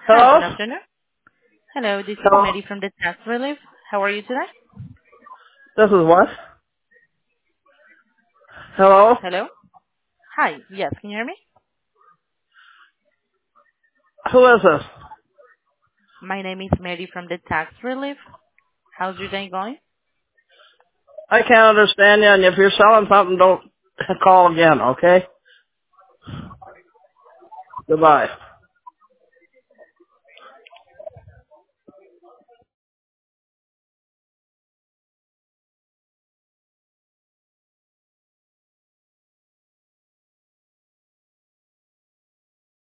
Hi, Hello? good afternoon. Hello, this is Hello? Mary from the Tax Relief. How are you today? This is what? Hello? Hello? Hi, yes, can you hear me? Who is this? My name is Mary from the Tax Relief. How's your day going? I can't understand you, and if you're selling something, don't call again, okay? Goodbye.